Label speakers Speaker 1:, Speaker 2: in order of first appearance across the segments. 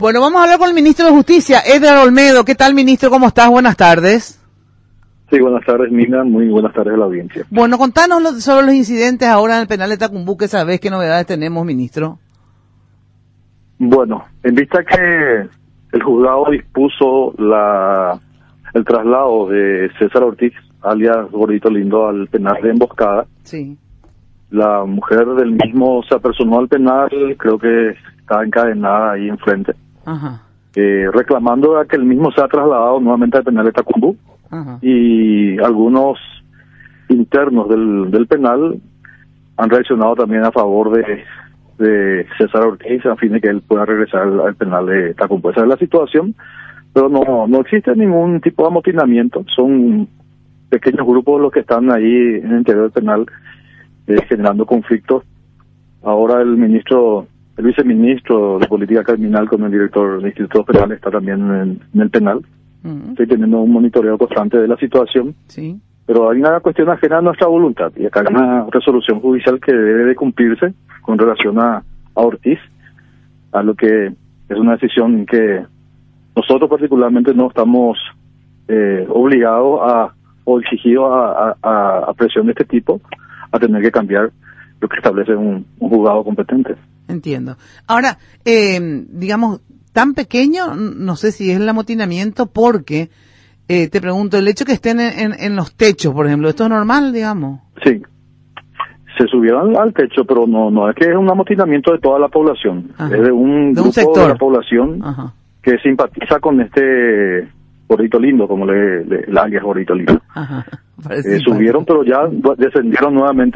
Speaker 1: Bueno, vamos a hablar con el ministro de Justicia, Edgar Olmedo. ¿Qué tal, ministro? ¿Cómo estás? Buenas tardes.
Speaker 2: Sí, buenas tardes, Mina. Muy buenas tardes a la audiencia.
Speaker 1: Bueno, contanos sobre los incidentes ahora en el penal de Tacumbú, que sabés qué novedades tenemos, ministro.
Speaker 2: Bueno, en vista que el juzgado dispuso el traslado de César Ortiz, alias Gordito Lindo, al penal de Emboscada.
Speaker 1: Sí.
Speaker 2: La mujer del mismo se apersonó al penal, creo que estaba encadenada ahí enfrente, reclamando a que el mismo sea trasladado nuevamente al penal de Tacumbú. Y algunos internos del penal han reaccionado también a favor de César Ortiz a fin de que él pueda regresar al penal de Tacumbú. Esa es la situación, pero no existe ningún tipo de amotinamiento. Son pequeños grupos los que están ahí en el interior del penal generando conflictos. Ahora el viceministro de Política Criminal con el director del Instituto Penal está también en el penal. Estoy teniendo un monitoreo constante de la situación,
Speaker 1: sí.
Speaker 2: Pero hay una cuestión ajena a nuestra voluntad y acá hay una resolución judicial que debe de cumplirse con relación a Ortiz, a lo que es una decisión que nosotros particularmente no estamos obligados o exigidos a presión de este tipo a tener que cambiar lo que establece un juzgado competente.
Speaker 1: Entiendo. Ahora, digamos, tan pequeño, no sé si es el amotinamiento, porque, te pregunto, el hecho que estén en los techos, por ejemplo, ¿esto es normal, digamos?
Speaker 2: Sí, se subieron al techo, pero no es que es un amotinamiento de toda la población.
Speaker 1: Ajá.
Speaker 2: Es de un grupo
Speaker 1: sector
Speaker 2: de la población que simpatiza con este Gordito Lindo, como el alias Gordito Lindo. Subieron, pero ya descendieron nuevamente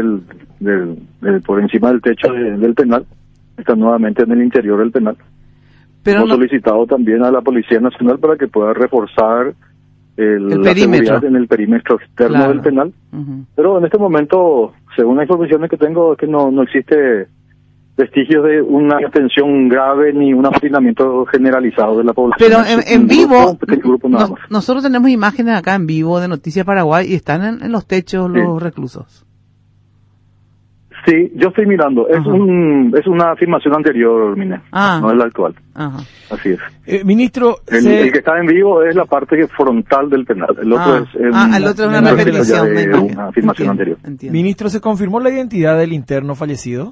Speaker 2: por encima del techo del penal, están nuevamente en el interior del penal.
Speaker 1: Pero
Speaker 2: hemos solicitado también a la Policía Nacional para que pueda reforzar la seguridad en el perímetro externo del penal. Pero en este momento, según las informaciones que tengo, es que no existe vestigios de una detención grave ni un amotinamiento generalizado de la población.
Speaker 1: Pero en vivo,
Speaker 2: grupo nada más.
Speaker 1: Nosotros tenemos imágenes acá en vivo de Noticias Paraguay y están en los techos los reclusos.
Speaker 2: Sí, yo estoy mirando. Es una afirmación anterior, Mina. No es la actual. Así es.
Speaker 3: Ministro,
Speaker 2: el que está en vivo es la parte frontal del penal. El otro es
Speaker 1: el otro es una repetición
Speaker 2: de una afirmación anterior.
Speaker 1: Entiendo.
Speaker 3: Ministro, ¿se confirmó la identidad del interno fallecido?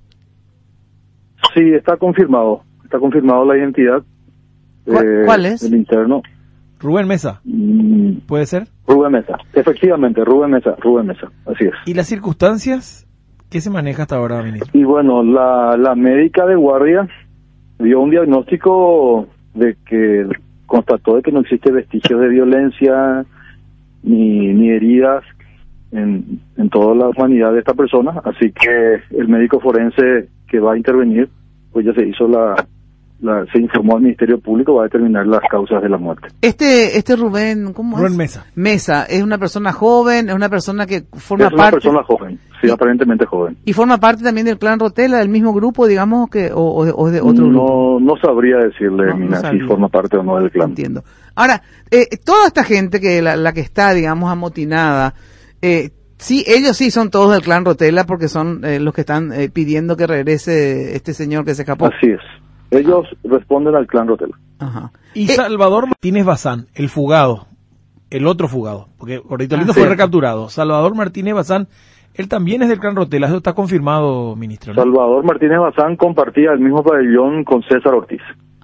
Speaker 2: Sí, está confirmado. Está confirmado la identidad.
Speaker 1: ¿Cuál es?
Speaker 2: El interno.
Speaker 3: Rubén Mesa. ¿Puede ser?
Speaker 2: Rubén Mesa. Efectivamente, Rubén Mesa. Así es.
Speaker 3: ¿Y las circunstancias? ¿Qué se maneja hasta ahora, ministro?
Speaker 2: Y bueno, la médica de guardia dio un diagnóstico de que constató de que no existe vestigios de violencia ni heridas en toda la humanidad de esta persona, así que el médico forense que va a intervenir, pues ya se hizo se informó al Ministerio Público, va a determinar las causas de la muerte.
Speaker 1: Este Rubén, ¿cómo
Speaker 3: Rubén
Speaker 1: es?
Speaker 3: Mesa.
Speaker 1: Mesa, ¿es una persona joven? ¿Es una persona que forma parte?
Speaker 2: Es una persona joven, sí, aparentemente joven.
Speaker 1: ¿Y forma parte también del clan Rotela, del mismo grupo, digamos, o de otro grupo?
Speaker 2: No sabría decirle, Mina, si forma parte o no del clan.
Speaker 1: Entiendo. Ahora, toda esta gente que la que está, digamos, amotinada, sí, ellos sí son todos del clan Rotela porque son los que están pidiendo que regrese este señor que se escapó.
Speaker 2: Así es. Ellos responden al clan Rotela.
Speaker 3: Y Salvador Martínez Bazán, el fugado, el otro fugado, porque Gordito Lindo fue recapturado. Salvador Martínez Bazán, él también es del clan Rotela, eso está confirmado, ministro, ¿no?
Speaker 2: Salvador Martínez Bazán compartía el mismo pabellón con César Ortiz.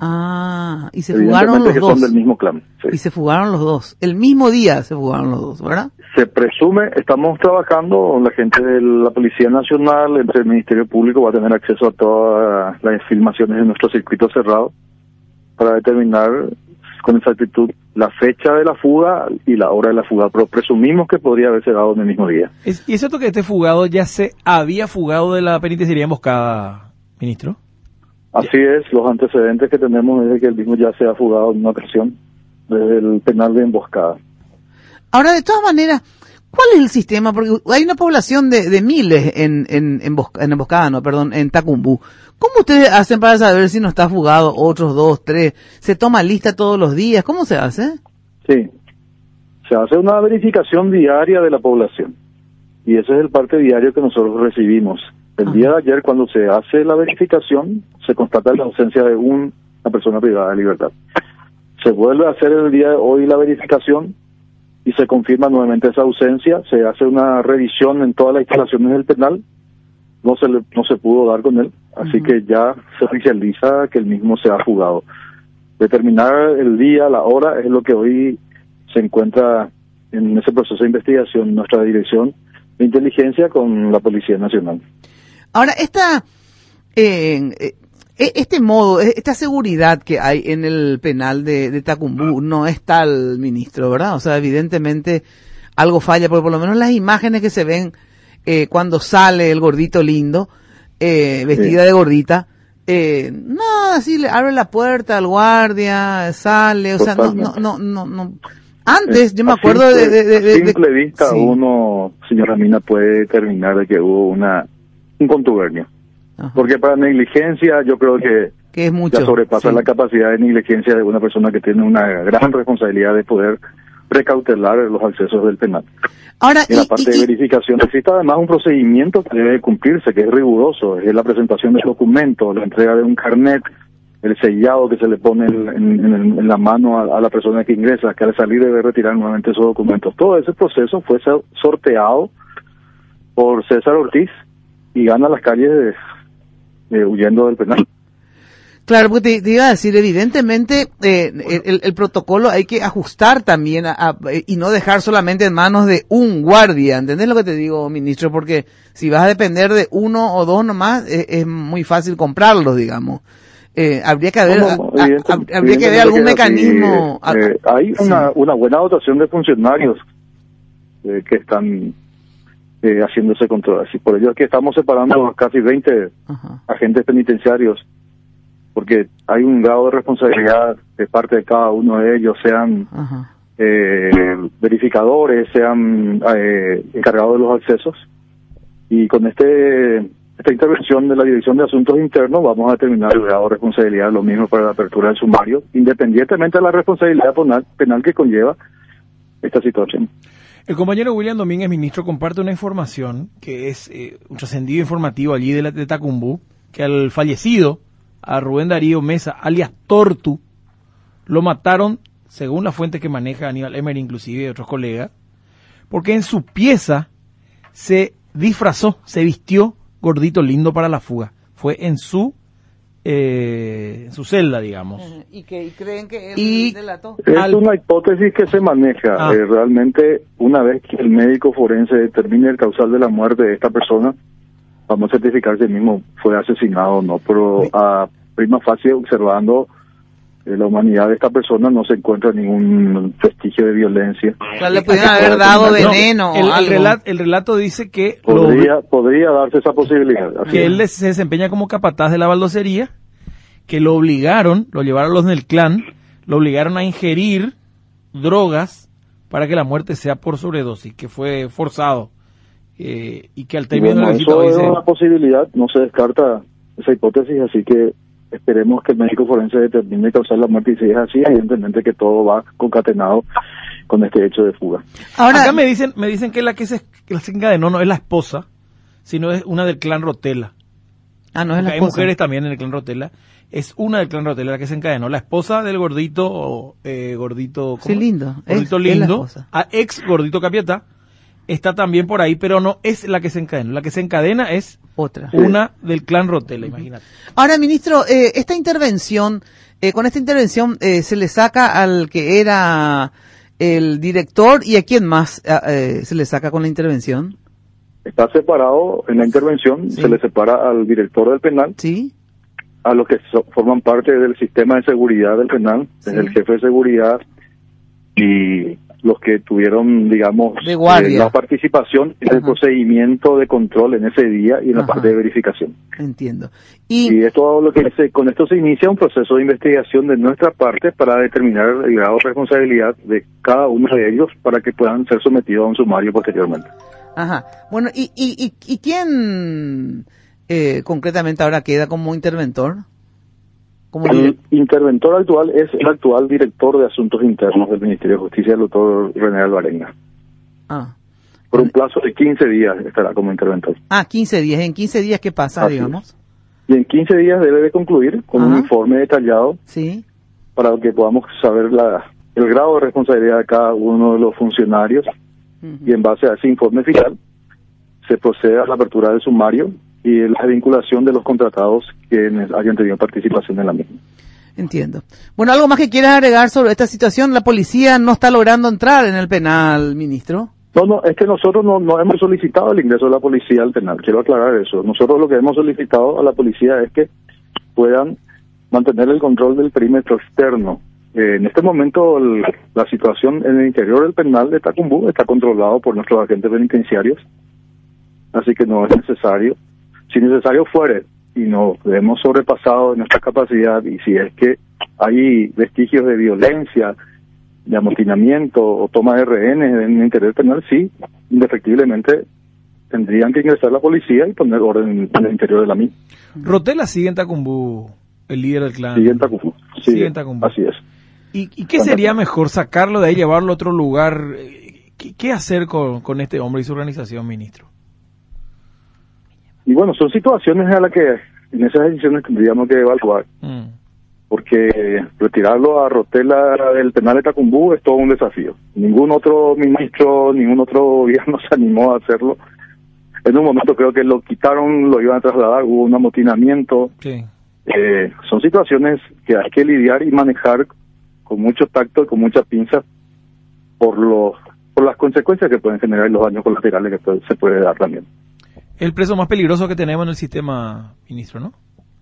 Speaker 1: Y se fugaron los dos.
Speaker 2: Son del mismo clan. Sí.
Speaker 1: Y se fugaron los dos. El mismo día se fugaron los dos, ¿verdad?
Speaker 2: Se presume, estamos trabajando, la gente de la Policía Nacional, entre el Ministerio Público, va a tener acceso a todas las filmaciones de nuestro circuito cerrado para determinar con exactitud la fecha de la fuga y la hora de la fuga, pero presumimos que podría haberse dado en el mismo día.
Speaker 3: ¿Y es cierto que este fugado ya se había fugado de la penitenciaría Emboscada, ministro?
Speaker 2: Así es, los antecedentes que tenemos es de que el mismo ya se ha fugado en una ocasión desde el penal de Emboscada.
Speaker 1: Ahora, de todas maneras, ¿cuál es el sistema? Porque hay una población de miles en Emboscada, en Tacumbú. ¿Cómo ustedes hacen para saber si no está fugado otros 2, 3? ¿Se toma lista todos los días? ¿Cómo se hace?
Speaker 2: Sí, se hace una verificación diaria de la población y ese es el parte diario que nosotros recibimos. El día de ayer, cuando se hace la verificación, se constata la ausencia de un la persona privada de libertad. Se vuelve a hacer el día de hoy la verificación y se confirma nuevamente esa ausencia, se hace una revisión en todas las instalaciones del penal, no se pudo dar con él, así que ya se oficializa que el mismo se ha fugado. Determinar el día, la hora, es lo que hoy se encuentra en ese proceso de investigación, nuestra dirección de inteligencia con la Policía Nacional.
Speaker 1: Ahora, este modo, esta seguridad que hay en el penal de Tacumbú no es tal, ministro, ¿verdad? O sea, evidentemente algo falla, porque por lo menos las imágenes que se ven cuando sale el gordito lindo, vestida de gordita, no, así le abre la puerta al guardia, sale, o sea, no. Antes, yo me acuerdo de
Speaker 2: simple vista, sí. Uno, señora Mina, puede determinar de que hubo un contubernio. Ajá. Porque para negligencia yo creo que es mucho, ya sobrepasa, sí, la capacidad de negligencia de una persona que tiene una gran responsabilidad de poder precautelar los accesos del penal. Ahora, en la parte de verificación existe además un procedimiento que debe cumplirse, que es riguroso, es la presentación del documento, la entrega de un carnet, el sellado que se le pone en la mano a la persona que ingresa, que al salir debe retirar nuevamente esos documentos. Todo ese proceso fue sorteado por César Ortiz y gana las calles huyendo del penal.
Speaker 1: Claro, porque te iba a decir, evidentemente el protocolo hay que ajustar también y no dejar solamente en manos de un guardia, ¿entendés lo que te digo, ministro? Porque si vas a depender de uno o dos nomás, es muy fácil comprarlos, digamos. Habría que haber habría que ver algún mecanismo.
Speaker 2: Hay una buena dotación de funcionarios que están haciendo ese control. Así, por ello es que estamos separando casi 20 agentes penitenciarios, porque hay un grado de responsabilidad de parte de cada uno de ellos, sean verificadores, sean encargados de los accesos, y con esta intervención de la Dirección de Asuntos Internos vamos a determinar el grado de responsabilidad, lo mismo para la apertura del sumario, independientemente de la responsabilidad penal que conlleva esta situación.
Speaker 3: El compañero William Domínguez, ministro, comparte una información que es un trascendido informativo allí de Tacumbú, que al fallecido, a Rubén Darío Mesa, alias Tortu, lo mataron, según la fuente que maneja Aníbal Emery, inclusive y otros colegas, porque en su pieza se disfrazó, se vistió gordito lindo para la fuga. Fue en su celda, digamos.
Speaker 1: ¿Y creen que él delató?
Speaker 2: Es una hipótesis que se maneja. Realmente, una vez que el médico forense determine el causal de la muerte de esta persona, vamos a certificar si el mismo fue asesinado o no. Pero a prima facie, observando la humanidad de esta persona, no se encuentra ningún vestigio de violencia.
Speaker 1: Le pudieron haber dado veneno o algo.
Speaker 3: El relato dice que
Speaker 2: podría darse esa posibilidad.
Speaker 3: Que él se desempeña como capataz de la baldocería, que lo llevaron los del clan, lo obligaron a ingerir drogas para que la muerte sea por sobredosis, que fue forzado, y que al término del
Speaker 2: eso es una posibilidad, no se descarta esa hipótesis, así que esperemos que el médico forense determine causar la muerte, y si es así, evidentemente que todo va concatenado con este hecho de fuga.
Speaker 3: Ahora, acá me dicen que la que se encadenó no es la esposa, sino es una del clan Rotela.
Speaker 1: No es la esposa.
Speaker 3: Hay mujeres también en el clan Rotela. Es una del clan Rotela la que se encadenó. La esposa del gordito,
Speaker 1: sí, lindo.
Speaker 3: Gordito lindo, ex gordito Capiatá, está también por ahí, pero no es la que se encadena. La que se encadena es
Speaker 1: otra.
Speaker 3: Una del clan Rotela, imagínate.
Speaker 1: Ahora, ministro, esta intervención, con esta intervención se le saca al que era el director, ¿y a quién más se le saca con la intervención?
Speaker 2: Está separado en la intervención, sí. Se le separa al director del penal,
Speaker 1: sí,
Speaker 2: a los que forman parte del sistema de seguridad del penal, sí, desde el jefe de seguridad y los que tuvieron, digamos, la participación en el procedimiento de control en ese día y en la parte de verificación.
Speaker 1: Entiendo.
Speaker 2: Y esto lo que con esto se inicia un proceso de investigación de nuestra parte para determinar el grado de responsabilidad de cada uno de ellos para que puedan ser sometidos a un sumario posteriormente.
Speaker 1: Bueno, ¿y quién concretamente ahora queda como interventor?
Speaker 2: El interventor actual es el actual director de Asuntos Internos del Ministerio de Justicia, el doctor René Alvarenga. Por un plazo de 15 días estará como interventor.
Speaker 1: 15 días. ¿En 15 días qué pasa, digamos?
Speaker 2: Y en 15 días debe de concluir con un informe detallado para que podamos saber el grado de responsabilidad de cada uno de los funcionarios. Y en base a ese informe final se procede a la apertura del sumario y la vinculación de los contratados que hayan tenido participación en la misma.
Speaker 1: Entiendo. Bueno, ¿algo más que quieras agregar sobre esta situación? ¿La policía no está logrando entrar en el penal, ministro?
Speaker 2: No, es que nosotros no hemos solicitado el ingreso de la policía al penal. Quiero aclarar eso. Nosotros lo que hemos solicitado a la policía es que puedan mantener el control del perímetro externo. En este momento la situación en el interior del penal de Tacumbú está controlado por nuestros agentes penitenciarios, así que no es necesario. Si necesario fuere y nos hemos sobrepasado nuestra capacidad y si es que hay vestigios de violencia, de amotinamiento o toma de rehenes en el interior del penal, sí, indefectiblemente tendrían que ingresar la policía y poner orden en el interior de la misma.
Speaker 3: Rotela sigue en Tacumbú, el líder del clan.
Speaker 2: Sigue en Tacumbú.
Speaker 3: Sigue en Tacumbú.
Speaker 2: Así es.
Speaker 3: ¿Y qué sería mejor? ¿Sacarlo de ahí, llevarlo a otro lugar? ¿Qué hacer con este hombre y su organización, ministro?
Speaker 2: Y bueno, son situaciones a las que en esas decisiones tendríamos que evaluar. Porque retirarlo a Rotela del penal de Tacumbú es todo un desafío. Ningún otro ministro, ningún otro gobierno se animó a hacerlo. En un momento creo que lo quitaron, lo iban a trasladar, hubo un amotinamiento.
Speaker 3: Sí.
Speaker 2: Son situaciones que hay que lidiar y manejar con mucho tacto y con mucha pinza por las consecuencias que pueden generar y los daños colaterales que se puede dar también.
Speaker 3: El preso más peligroso que tenemos en el sistema, ministro, ¿no?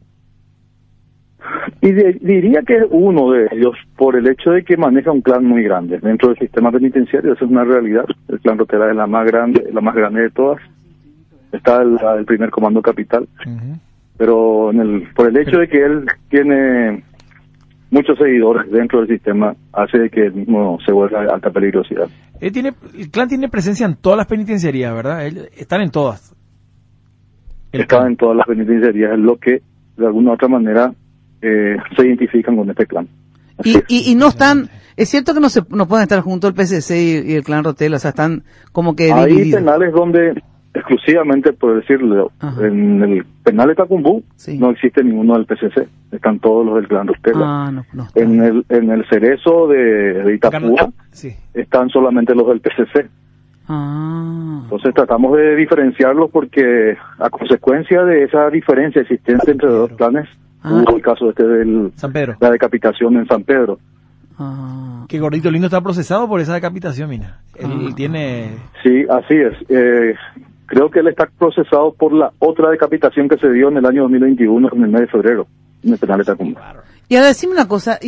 Speaker 2: Y diría que es uno de ellos por el hecho de que maneja un clan muy grande dentro del sistema penitenciario. Eso es una realidad. El clan Rotela es la más grande de todas. Está el primer comando capital. Pero por el hecho de que él tiene muchos seguidores dentro del sistema, hace que el mismo se vuelva de alta peligrosidad.
Speaker 3: El clan tiene presencia en todas las penitenciarías, ¿verdad? Están en todas.
Speaker 2: Están en todas las penitenciarías, es lo que de alguna u otra manera se identifican con este clan.
Speaker 1: Y no están, es cierto que no pueden estar juntos el PCC y el clan Rotela, o sea, están como que
Speaker 2: hay
Speaker 1: divididos.
Speaker 2: Penales donde exclusivamente, por decirlo, en el penal de Tacumbú no existe ninguno del PCC, están todos los del clan Rotela. En el Cerezo de Itapúa están solamente los del PCC. Entonces tratamos de diferenciarlos porque a consecuencia de esa diferencia existente entre los dos clanes, hubo el caso de
Speaker 3: San Pedro,
Speaker 2: la decapitación en San Pedro.
Speaker 3: Que Gordito Lindo está procesado por esa decapitación, mira. Él tiene...
Speaker 2: Sí, así es. Creo que él está procesado por la otra decapitación que se dio en el año 2021, en el mes de febrero, en el penal de Tacumbú.
Speaker 1: Y ahora decime una cosa,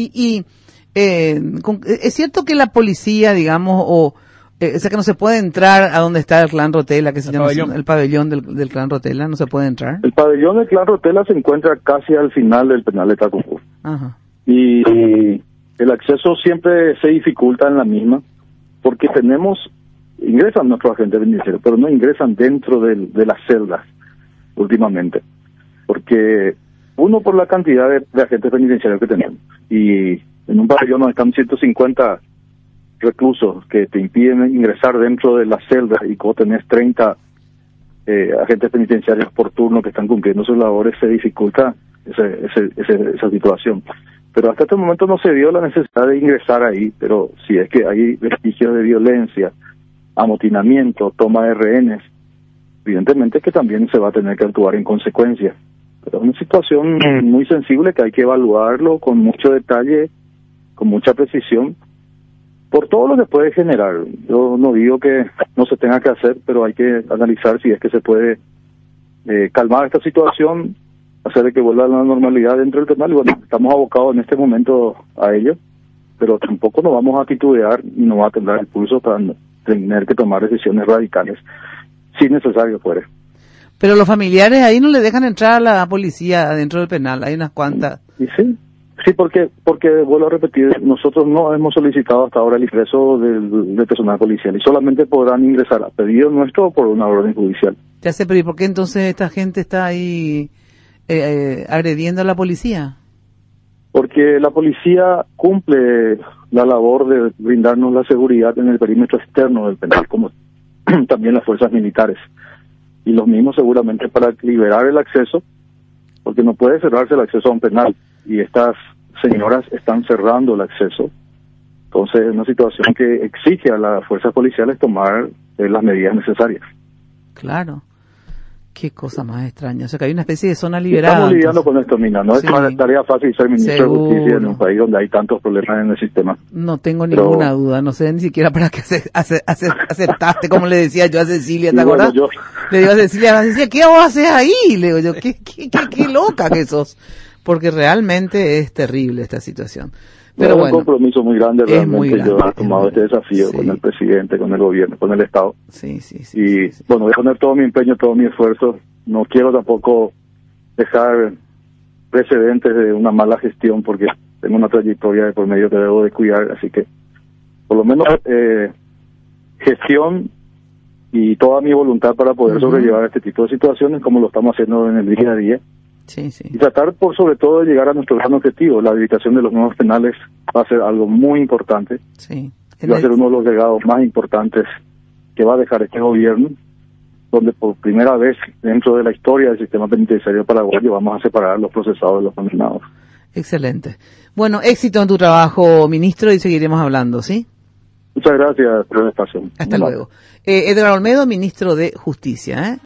Speaker 1: ¿es cierto que la policía, digamos, o sea que no se puede entrar a donde está el clan Rotela, que se llama el pabellón del clan Rotela, no se puede entrar?
Speaker 2: El pabellón del clan Rotela se encuentra casi al final del penal de Tacumbú. Y el acceso siempre se dificulta en la misma, porque ingresan nuestros agentes penitenciarios, pero no ingresan dentro de las celdas últimamente, porque uno, por la cantidad de agentes penitenciarios que tenemos, y en un pabellón donde están 150 reclusos que te impiden ingresar dentro de las celdas y como tenés 30 agentes penitenciarios por turno que están cumpliendo sus labores, se dificulta esa situación. Pero hasta este momento no se dio la necesidad de ingresar ahí, pero si es que hay vestigios de violencia, amotinamiento, toma de rehenes, evidentemente que también se va a tener que actuar en consecuencia. Pero es una situación muy sensible que hay que evaluarlo con mucho detalle, con mucha precisión, por todo lo que puede generar. Yo no digo que no se tenga que hacer, pero hay que analizar si es que se puede calmar esta situación, hacer de que vuelva a la normalidad dentro del penal. Y bueno, estamos abocados en este momento a ello, pero tampoco nos vamos a titubear y no va a temblar el pulso para tener que tomar decisiones radicales, si necesario fuere.
Speaker 1: Pero los familiares ahí no le dejan entrar a la policía dentro del penal, hay unas cuantas.
Speaker 2: Y sí, porque vuelvo a repetir, nosotros no hemos solicitado hasta ahora el ingreso del personal policial y solamente podrán ingresar a pedido nuestro o por una orden judicial.
Speaker 1: Ya sé, pero ¿y por qué entonces esta gente está ahí agrediendo a la policía?
Speaker 2: Porque la policía cumple la labor de brindarnos la seguridad en el perímetro externo del penal, como también las fuerzas militares. Y los mismos seguramente para liberar el acceso, porque no puede cerrarse el acceso a un penal, y estas señoras están cerrando el acceso. Entonces es una situación que exige a las fuerzas policiales tomar las medidas necesarias.
Speaker 1: Claro. Qué cosa más extraña. O sea, que hay una especie de zona liberada.
Speaker 2: Estamos lidiando con esto, Mina. No es una tarea fácil ser ministro de Justicia en un país donde hay tantos problemas en el sistema.
Speaker 1: No tengo ninguna duda. No sé ni siquiera para qué aceptaste, como le decía yo a Cecilia, ¿te acuerdas? Le digo a Cecilia, ¿qué vos haces ahí? Le digo yo, qué loca que sos. Porque realmente es terrible esta situación. Pero bueno,
Speaker 2: un compromiso muy grande realmente. Yo he tomado este desafío con el presidente, con el gobierno, con el Estado. Bueno, voy a poner todo mi empeño, todo mi esfuerzo. No quiero tampoco dejar precedentes de una mala gestión, porque tengo una trayectoria de por medio que debo de cuidar. Así que, por lo menos, gestión y toda mi voluntad para poder sobrellevar este tipo de situaciones, como lo estamos haciendo en el día a día. Y tratar, por sobre todo, de llegar a nuestro gran objetivo. La habilitación de los nuevos penales va a ser algo muy importante. Va a ser uno de los legados más importantes que va a dejar este gobierno, donde por primera vez dentro de la historia del sistema penitenciario paraguayo vamos a separar los procesados de los condenados.
Speaker 1: Excelente. Bueno, éxito en tu trabajo, ministro, y seguiremos hablando, ¿sí?
Speaker 2: Muchas gracias por la espacio.
Speaker 1: Hasta luego. Edgar Olmedo, ministro de Justicia,